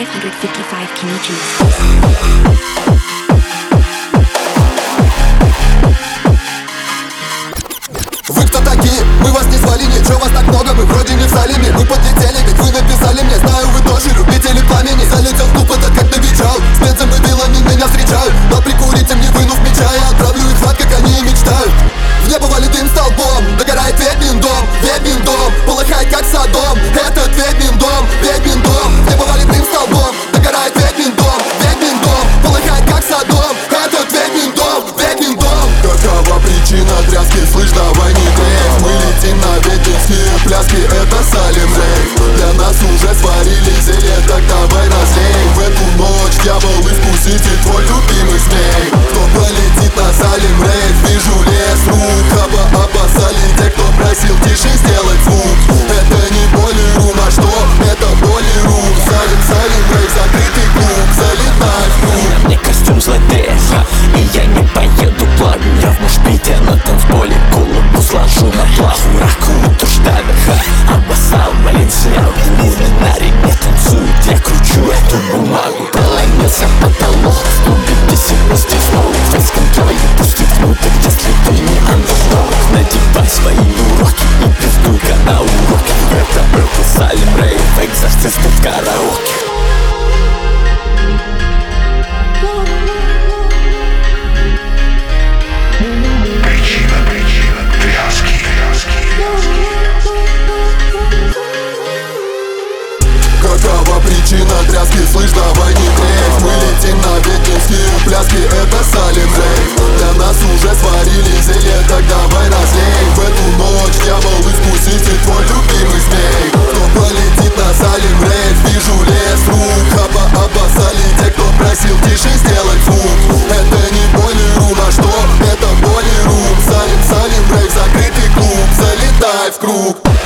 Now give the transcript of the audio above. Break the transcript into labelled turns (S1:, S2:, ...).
S1: 555 kg.
S2: Вы кто такие? Мы вас не звали, ничего вас так много, мы вроде не в Салеме. Мы подлетели, ведь вы написали мне, знаю, вы тоже любители пламени. Залетел в клуб, это как навечал, с бензомобилами меня встречают. Но прикурите мне, вынув меча, я отправлю их в ад, как они и мечтают. В небо валит дым столбом, догорает ведьмин дом, полыхает как Содом. Этот ведьмин дом. В небо валит дым столбом, догорает ведьмин дом, полыхает как Содом. Этот ведьмин дом. Какова причина тряски, слышь, давай не дрейф. Мы летим на ведьминские пляски, это Салем рейв. Для нас уже сварили зелье, так давай разлей. В эту ночь дьявол искуситель, твой любимый змей. Кто полетит на Салем рейв, вижу лес рук. Обоссали те, кто просил тише сделать звук. Это не боли-рум, а что? Это боли-рум. Салем рейв, закрытый клуб, залетай в круг.
S3: На мне костюм злодея, и я не поеду плавно. Я в мушпите на танцполе голову сложу на плаху. Раку утруждали, обоссал, блин, снял. На ремне танцует, я кручу эту бумагу. Проломился потолок, в клубе беседности снова. Фейском твою пустит внутрь, если ты не андердог. Надевай свои уроки и пиздуй-ка на уроки. Это был Салем рейв, экзорцист в караоке.
S2: Какова причина тряски, слышь, давай не дрейф. Мы летим на ведьминские пляски, это Салем рейв. Для нас уже сварили зелье, так давай разлей. В эту ночь дьявол искуситель, твой любимый змей. Кто полетит на Салем рейв, вижу лес рук. Обоссали те, кто просил тише сделать звук. Это не боли-рум, а что? Это боли-рум. Салем рейв, закрытый клуб, залетай в круг.